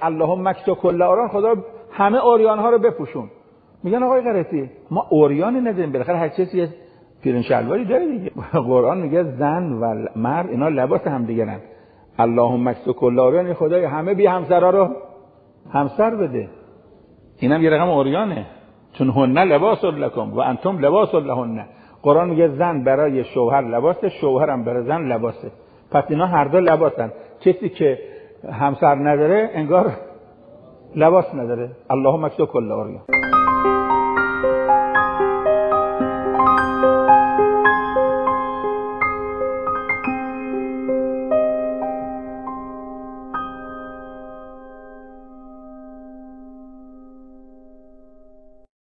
اللهم اکسو کل عریان، خدا همه عریان ها رو بپوشون. میگن آقای قرطی ما عریانی نداریم، بالاخره هر کسی پیرن شلواری داره دیگه. قرآن میگه زن و مرد اینا لباس هم دیگرن. اللهم اکسو کل عریان، خدای همه بی همسرا رو همسر بده. اینم یه رقم عریانه، چون هن لباس لکم و انتم لباس لهن. قرآن میگه زن برای شوهر لباسه، شوهرم برای زن لباسه. پس اینا هر دو لباسن. کسی که همسر نداره انگار لباس نداره. اللهم اکسو کل عریان.